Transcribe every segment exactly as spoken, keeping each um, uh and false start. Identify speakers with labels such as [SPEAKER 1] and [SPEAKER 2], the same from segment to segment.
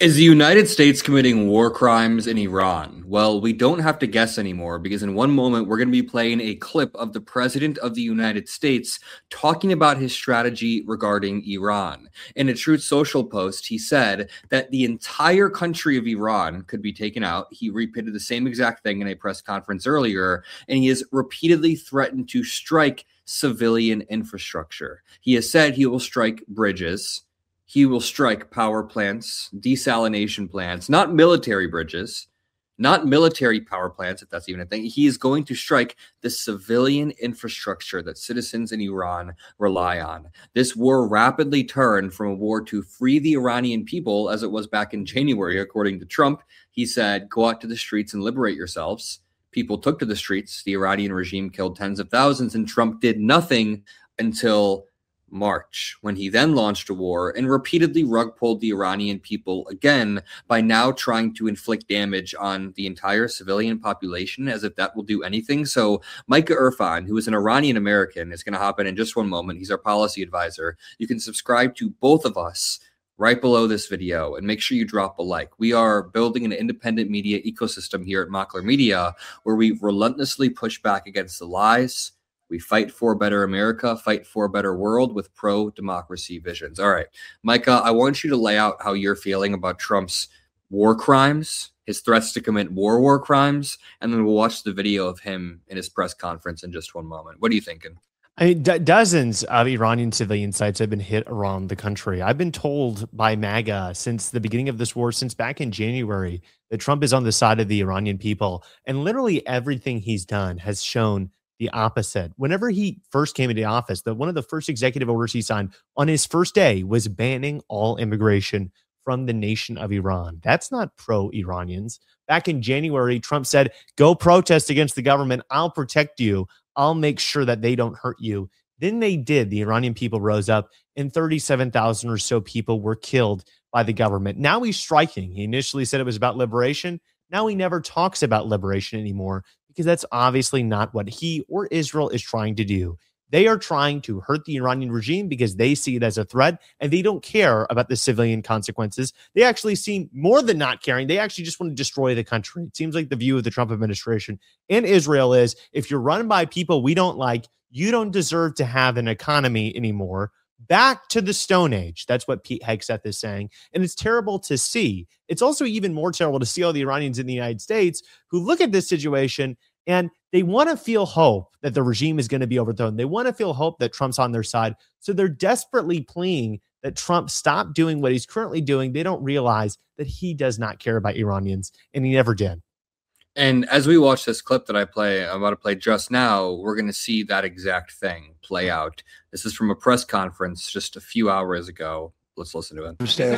[SPEAKER 1] Is the United States committing war crimes in Iran? Well, we don't have to guess anymore because in one moment we're going to be playing a clip of the President of the United States talking about his strategy regarding Iran. In a Truth Social post, he said that the entire country of Iran could be taken out. He repeated the same exact thing in a press conference earlier, and he has repeatedly threatened to strike civilian infrastructure. He has said he will strike bridges. He will strike power plants, desalination plants, not military bridges, not military power plants, if that's even a thing. He is going to strike the civilian infrastructure that citizens in Iran rely on. This war rapidly turned from a war to free the Iranian people, as it was back in January, according to Trump. He said, go out to the streets and liberate yourselves. People took to the streets. The Iranian regime killed tens of thousands, and Trump did nothing until March, when he then launched a war and repeatedly rug pulled the Iranian people again by now trying to inflict damage on the entire civilian population, as if that will do anything. So Micah Irfan, who is an Iranian American, is going to hop in in just one moment. He's our policy advisor. You can subscribe to both of us right below this video and make sure you drop a like. We are building an independent media ecosystem here at Mockler Media where we relentlessly push back against the lies. We fight for a better America, fight for a better world with pro-democracy visions. All right, Micah, I want you to lay out how you're feeling about Trump's war crimes, his threats to commit war war crimes, and then we'll watch the video of him in his press conference in just one moment. What are you thinking?
[SPEAKER 2] I mean, d- dozens of Iranian civilian sites have been hit around the country. I've been told by MAGA since the beginning of this war, since back in January, that Trump is on the side of the Iranian people. And literally everything he's done has shown the opposite. Whenever he first came into office, the one of the first executive orders he signed on his first day was banning all immigration from the nation of Iran. That's not pro-Iranians. Back in January, Trump said, go protest against the government. I'll protect you. I'll make sure that they don't hurt you. Then they did. The Iranian people rose up and thirty-seven thousand or so people were killed by the government. Now he's striking. He initially said it was about liberation. Now he never talks about liberation anymore because that's obviously not what he or Israel is trying to do. They are trying to hurt the Iranian regime because they see it as a threat and they don't care about the civilian consequences. They actually seem more than not caring. They actually just want to destroy the country. It seems like the view of the Trump administration and Israel is, if you're run by people we don't like, you don't deserve to have an economy anymore. Back to the Stone Age. That's what Pete Hegseth is saying. And it's terrible to see. It's also even more terrible to see all the Iranians in the United States who look at this situation and they want to feel hope that the regime is going to be overthrown. They want to feel hope that Trump's on their side. So they're desperately pleading that Trump stop doing what he's currently doing. They don't realize that he does not care about Iranians, and he never did.
[SPEAKER 1] And as we watch this clip that I play, I'm about to play just now, we're going to see that exact thing play out. This is from a press conference just a few hours ago. Let's listen to it.
[SPEAKER 3] Stay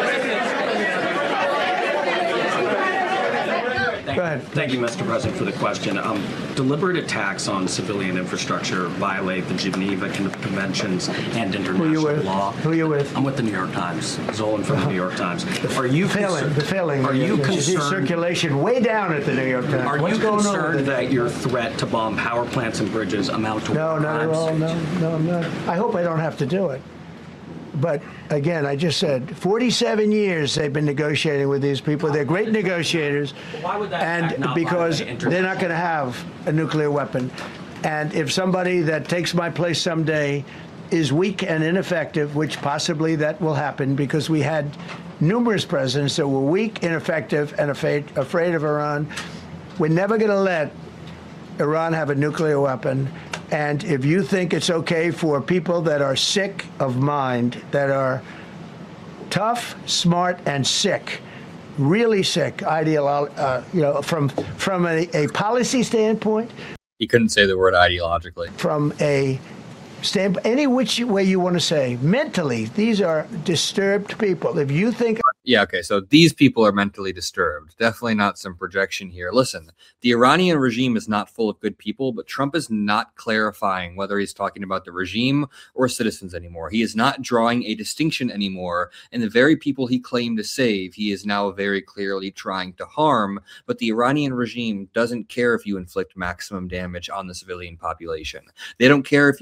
[SPEAKER 4] Go ahead. Thank you, Mister President, for the question. Um, deliberate attacks on civilian infrastructure violate the Geneva Conventions and international
[SPEAKER 3] Who you with?
[SPEAKER 4] law.
[SPEAKER 3] Who are you with?
[SPEAKER 4] I'm with the New York Times. Zolan from the New York Times. Are you
[SPEAKER 3] failing? The failing.
[SPEAKER 4] Are you
[SPEAKER 3] the,
[SPEAKER 4] concerned?
[SPEAKER 3] Circulation way down at the New York Times.
[SPEAKER 4] Are
[SPEAKER 3] What's
[SPEAKER 4] you
[SPEAKER 3] going
[SPEAKER 4] concerned
[SPEAKER 3] on
[SPEAKER 4] that your threat to bomb power plants and bridges amount to
[SPEAKER 3] no, not at all. No, no, no. I hope I don't have to do it. But again, I just said forty-seven years they've been negotiating with these people. They're great negotiators.
[SPEAKER 4] Why would that
[SPEAKER 3] and
[SPEAKER 4] not
[SPEAKER 3] because
[SPEAKER 4] violate
[SPEAKER 3] they're not going to have a nuclear weapon. And if somebody that takes my place someday is weak and ineffective, which possibly that will happen because we had numerous presidents that were weak, ineffective, and afraid, afraid of Iran, we're never going to let Iran have a nuclear weapon. And if you think it's okay for people that are sick of mind, that are tough, smart, and sick, really sick, ideolo- uh, you know, from from a, a policy standpoint.
[SPEAKER 1] He couldn't say the word ideologically.
[SPEAKER 3] From a standpoint, any which way you want to say, mentally, these are disturbed people. If you think...
[SPEAKER 1] Yeah, okay, so these people are mentally disturbed. Definitely not some projection here. Listen, the Iranian regime is not full of good people, but Trump is not clarifying whether he's talking about the regime or citizens anymore. He is not drawing a distinction anymore, and the very people he claimed to save, he is now very clearly trying to harm, but the Iranian regime doesn't care if you inflict maximum damage on the civilian population. They don't care if you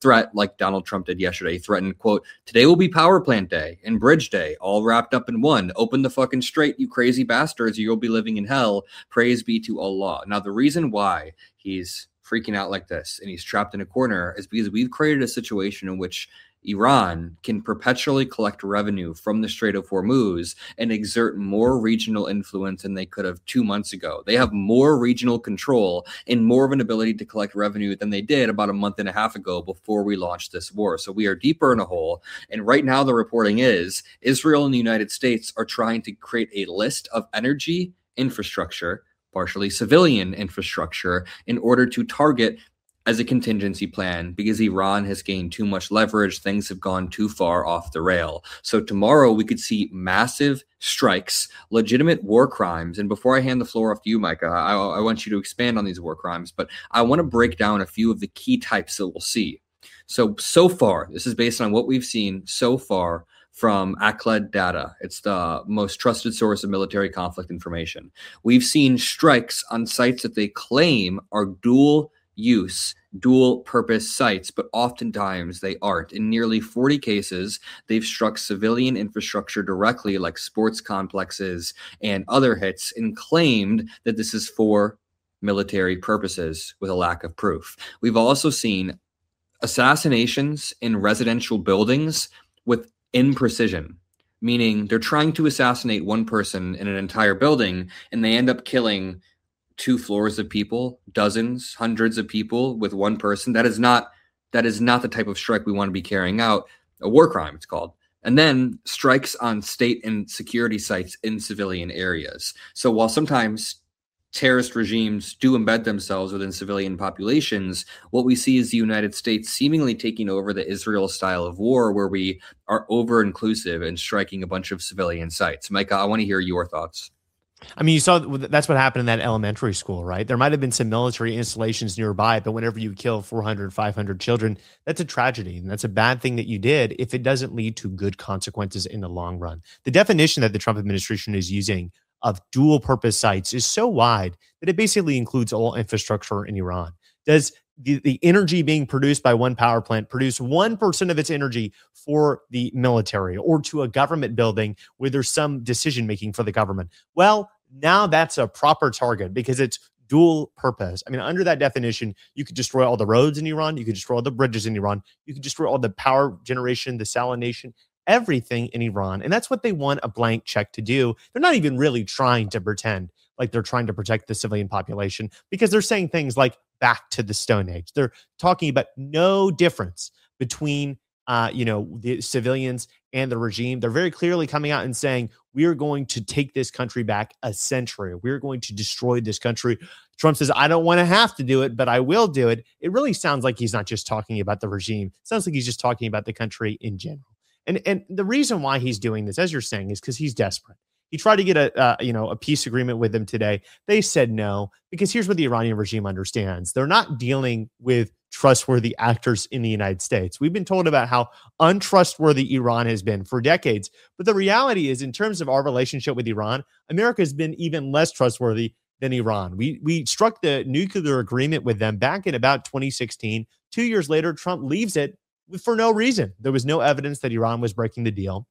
[SPEAKER 1] threat like Donald Trump did yesterday. He threatened, quote, today will be power plant day and bridge day, all wrapped up in one. Open the fucking strait, you crazy bastards, or you'll be living in hell. Praise be to Allah. Now, the reason why he's freaking out like this and he's trapped in a corner is because we've created a situation in which Iran can perpetually collect revenue from the Strait of Hormuz and exert more regional influence than they could have two months ago. They have more regional control and more of an ability to collect revenue than they did about a month and a half ago before we launched this war. So we are deeper in a hole. And right now the reporting is Israel and the United States are trying to create a list of energy infrastructure, partially civilian infrastructure, in order to target as a contingency plan because Iran has gained too much leverage. Things have gone too far off the rail. So tomorrow we could see massive strikes, legitimate war crimes. And before I hand the floor off to you, Micah, I, I want you to expand on these war crimes, but I want to break down a few of the key types that we'll see. So, so far, this is based on what we've seen so far from Akled Data. It's the most trusted source of military conflict information. We've seen strikes on sites that they claim are dual use, dual purpose sites, but oftentimes they aren't. In nearly forty cases, they've struck civilian infrastructure directly, like sports complexes and other hits, and claimed that this is for military purposes with a lack of proof. We've also seen assassinations in residential buildings with imprecision, meaning they're trying to assassinate one person in an entire building and they end up killing two floors of people, dozens, hundreds of people with one person. That is not that is not the type of strike we want to be carrying out. A war crime, it's called. And then strikes on state and security sites in civilian areas. So while sometimes terrorist regimes do embed themselves within civilian populations, what we see is the United States seemingly taking over the Israel style of war where we are over-inclusive and striking a bunch of civilian sites. Micah, I want to hear your thoughts.
[SPEAKER 2] I mean, you saw that's what happened in that elementary school, right? There might have been some military installations nearby, but whenever you kill four hundred, five hundred children, that's a tragedy. And that's a bad thing that you did if it doesn't lead to good consequences in the long run. The definition that the Trump administration is using of dual purpose sites is so wide that it basically includes all infrastructure in Iran. Does the, the energy being produced by one power plant produce one percent of its energy for the military or to a government building where there's some decision making for the government? Well, now that's a proper target because it's dual purpose. I mean, under that definition, you could destroy all the roads in Iran. You could destroy all the bridges in Iran. You could destroy all the power generation, the salination, everything in Iran. And that's what they want a blank check to do. They're not even really trying to pretend like they're trying to protect the civilian population because they're saying things like back to the Stone Age. They're talking about no difference between, uh, you know, the civilians and the regime. They're very clearly coming out and saying, we are going to take this country back a century. We're going to destroy this country. Trump says, I don't want to have to do it, but I will do it. It really sounds like he's not just talking about the regime. It sounds like he's just talking about the country in general. And and the reason why he's doing this, as you're saying, is because he's desperate. He tried to get a uh, you know a peace agreement with them today. They said no, because here's what the Iranian regime understands. They're not dealing with trustworthy actors in the United States. We've been told about how untrustworthy Iran has been for decades. But the reality is, in terms of our relationship with Iran, America has been even less trustworthy than Iran. We we struck the nuclear agreement with them back in about twenty sixteen. Two years later, Trump leaves it for no reason. There was no evidence that Iran was breaking the deal.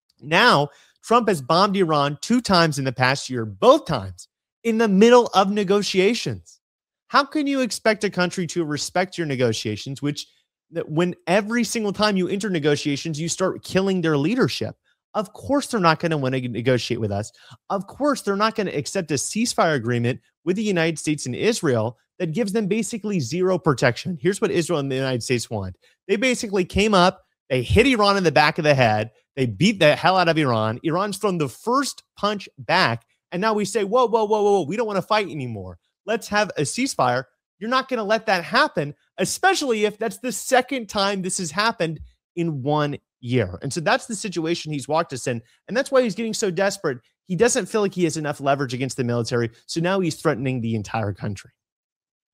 [SPEAKER 2] Now, Trump has bombed Iran two times in the past year, both times in the middle of negotiations. How can you expect a country to respect your negotiations, which that when every single time you enter negotiations, you start killing their leadership? Of course, they're not going to want to negotiate with us. Of course, they're not going to accept a ceasefire agreement with the United States and Israel that gives them basically zero protection. Here's what Israel and the United States want. They basically came up, they hit Iran in the back of the head, they beat the hell out of Iran. Iran's from the first punch back, and now we say, whoa, whoa, whoa, whoa, we don't want to fight anymore. Let's have a ceasefire. You're not going to let that happen, especially if that's the second time this has happened in one year. And so that's the situation he's walked us in, and that's why he's getting so desperate. He doesn't feel like he has enough leverage against the military, so now he's threatening the entire country.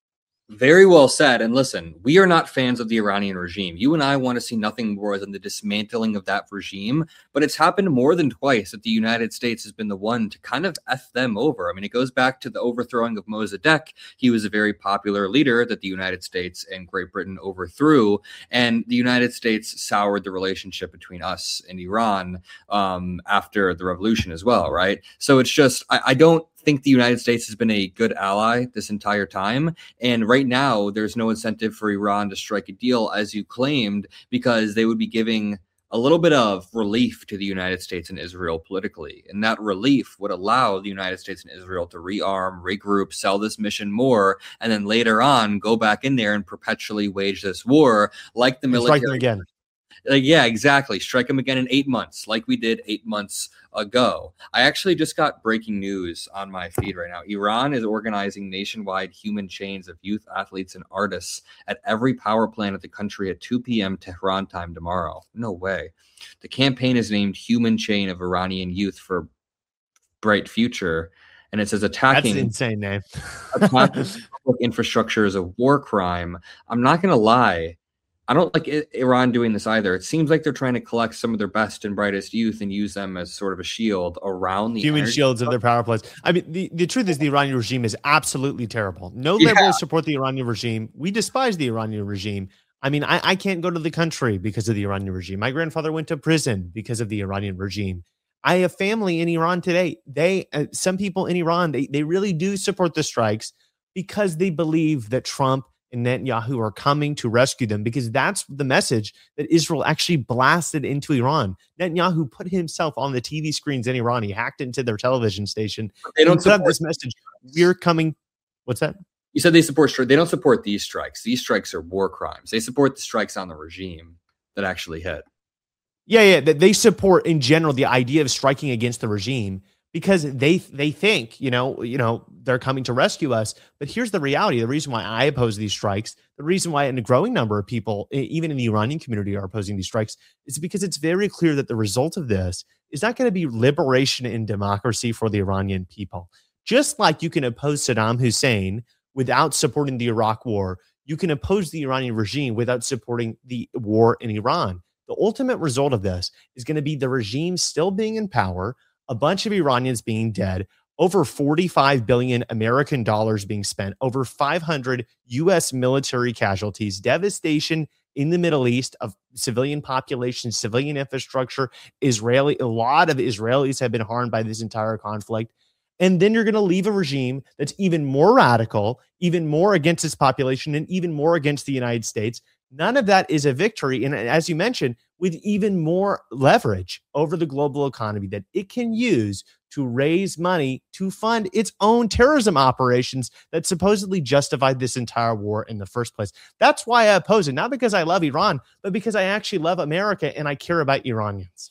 [SPEAKER 1] Very well said. And listen, we are not fans of the Iranian regime. You and I want to see nothing more than the dismantling of that regime. But it's happened more than twice that the United States has been the one to kind of F them over. I mean, it goes back to the overthrowing of Mossadegh. He was a very popular leader that the United States and Great Britain overthrew. And the United States soured the relationship between us and Iran um, after the revolution as well, right? So it's just, I, I don't think the United States has been a good ally this entire time. And right now, there's no incentive for Iran to strike a deal, as you claimed, because they would be giving a little bit of relief to the United States and Israel politically. And that relief would allow the United States and Israel to rearm, regroup, sell this mission more, and then later on go back in there and perpetually wage this war like the military.
[SPEAKER 2] Strike them again.
[SPEAKER 1] Uh, yeah, exactly. Strike them again in eight months, like we did eight months ago. I actually just got breaking news on my feed right now. Iran is organizing nationwide human chains of youth athletes and artists at every power plant of the country at two p.m. Tehran time tomorrow. No way. The campaign is named Human Chain of Iranian Youth for Bright Future. And it says attacking.
[SPEAKER 2] That's an insane name.
[SPEAKER 1] Attacking public infrastructure is a war crime. I'm not going to lie. I don't like Iran doing this either. It seems like they're trying to collect some of their best and brightest youth and use them as sort of a shield around the
[SPEAKER 2] human shields of their power plants. I mean, the, the truth is the Iranian regime is absolutely terrible. No liberals yeah. support the Iranian regime. We despise the Iranian regime. I mean, I, I can't go to the country because of the Iranian regime. My grandfather went to prison because of the Iranian regime. I have family in Iran today. They, uh, some people in Iran, they, they really do support the strikes because they believe that Trump and Netanyahu are coming to rescue them, because that's the message that Israel actually blasted into Iran. Netanyahu put himself on the T V screens in Iran. He hacked into their television station.
[SPEAKER 1] They don't support
[SPEAKER 2] this message. We're coming. What's that?
[SPEAKER 1] You said they support. They don't support these strikes. These strikes are war crimes. They support the strikes on the regime that actually hit.
[SPEAKER 2] Yeah, yeah. They support in general the idea of striking against the regime, because they they think, you know, you know, they're coming to rescue us. But here's the reality. The reason why I oppose these strikes, the reason why a growing number of people, even in the Iranian community, are opposing these strikes, is because it's very clear that the result of this is not going to be liberation and democracy for the Iranian people. Just like you can oppose Saddam Hussein without supporting the Iraq war, you can oppose the Iranian regime without supporting the war in Iran. The ultimate result of this is going to be the regime still being in power, a bunch of Iranians being dead, over forty-five billion American dollars being spent, over five hundred U S military casualties, devastation in the Middle East of civilian population, civilian infrastructure. Israeli, a lot of Israelis have been harmed by this entire conflict. And then you're going to leave a regime that's even more radical, even more against its population, and even more against the United States. None of that is a victory. And as you mentioned, with even more leverage over the global economy that it can use to raise money to fund its own terrorism operations that supposedly justified this entire war in the first place. That's why I oppose it, not because I love Iran, but because I actually love America and I care about Iranians.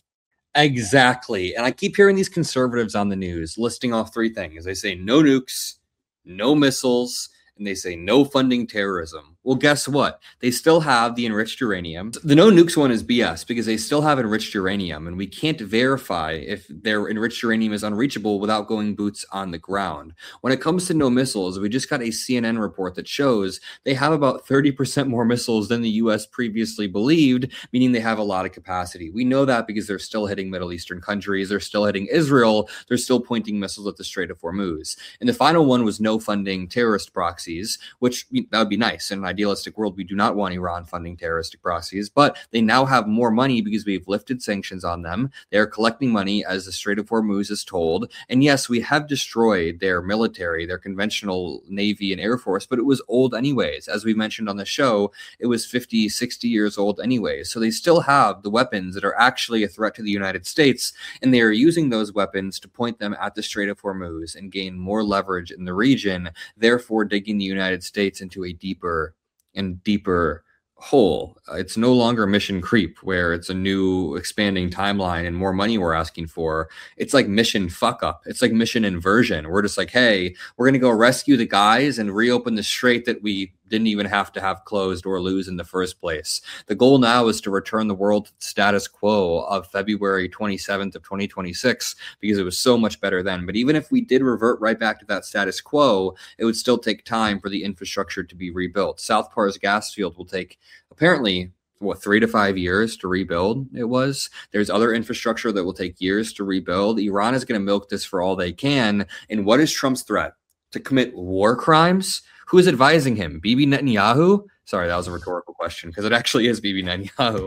[SPEAKER 1] Exactly. And I keep hearing these conservatives on the news listing off three things. They say no nukes, no missiles, and they say no funding terrorism. Well, guess what? They still have the enriched uranium. The no nukes one is B S because they still have enriched uranium, and we can't verify if their enriched uranium is unreachable without going boots on the ground. When it comes to no missiles, we just got a C N N report that shows they have about thirty percent more missiles than the U S previously believed, meaning they have a lot of capacity. We know that because they're still hitting Middle Eastern countries. They're still hitting Israel. They're still pointing missiles at the Strait of Hormuz. And the final one was no funding terrorist proxies, which that would be nice. In an idealistic world, we do not want Iran funding terroristic proxies, but they now have more money because we've lifted sanctions on them. They're collecting money as the Strait of Hormuz is told. And yes, we have destroyed their military, their conventional Navy and Air Force, but it was old anyways. As we mentioned on the show, it was fifty, sixty years old anyways. So they still have the weapons that are actually a threat to the United States, and they are using those weapons to point them at the Strait of Hormuz and gain more leverage in the region, therefore digging the United States into a deeper and deeper hole. Uh, it's no longer mission creep where it's a new expanding timeline and more money we're asking for. It's like mission fuck up. It's like mission inversion. We're just like, hey, we're going to go rescue the guys and reopen the strait that we didn't even have to have closed or lose in the first place. The goal now is to return the world to the status quo of February twenty-seventh of twenty twenty-six, because it was so much better then. But even if we did revert right back to that status quo, it would still take time for the infrastructure to be rebuilt. South Pars gas field will take apparently what, three to five years to rebuild. It was. There's other infrastructure that will take years to rebuild. Iran is going to milk this for all they can. And what is Trump's threat? To commit war crimes? Who is advising him? Bibi Netanyahu? Sorry, that was a rhetorical question, because it actually is Bibi Netanyahu.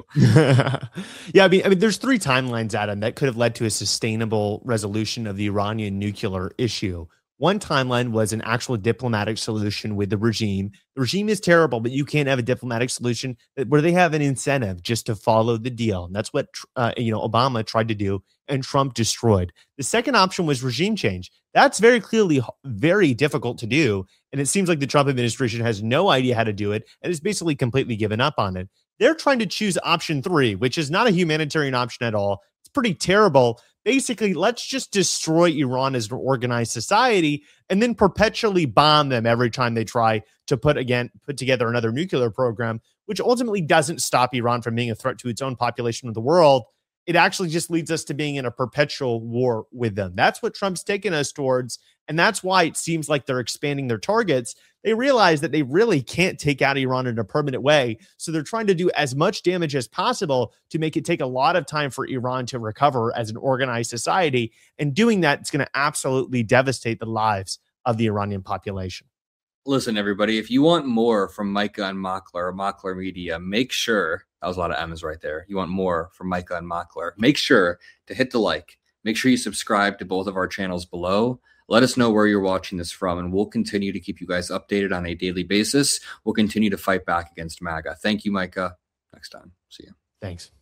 [SPEAKER 2] yeah, I mean, I mean, there's three timelines, Adam, that could have led to a sustainable resolution of the Iranian nuclear issue. One timeline was an actual diplomatic solution with the regime. The regime is terrible, but you can't have a diplomatic solution where they have an incentive just to follow the deal. And that's what uh, you know Obama tried to do, and Trump destroyed. The second option was regime change. That's very clearly very difficult to do, and it seems like the Trump administration has no idea how to do it and has basically completely given up on it. They're trying to choose option three, which is not a humanitarian option at all. It's pretty terrible. Basically, let's just destroy Iran as an organized society and then perpetually bomb them every time they try to put again put together another nuclear program, which ultimately doesn't stop Iran from being a threat to its own population of the world. It actually just leads us to being in a perpetual war with them. That's what Trump's taken us towards, and that's why it seems like they're expanding their targets. They realize that they really can't take out Iran in a permanent way, so they're trying to do as much damage as possible to make it take a lot of time for Iran to recover as an organized society, and doing that is going to absolutely devastate the lives of the Iranian population.
[SPEAKER 1] Listen, everybody, if you want more from Micah and Mockler or Mockler Media, make sure, that was a lot of M's right there. You want more from Micah and Mockler, make sure to hit the like. Make sure you subscribe to both of our channels below. Let us know where you're watching this from, and we'll continue to keep you guys updated on a daily basis. We'll continue to fight back against MAGA. Thank you, Micah. Next time. See you.
[SPEAKER 2] Thanks.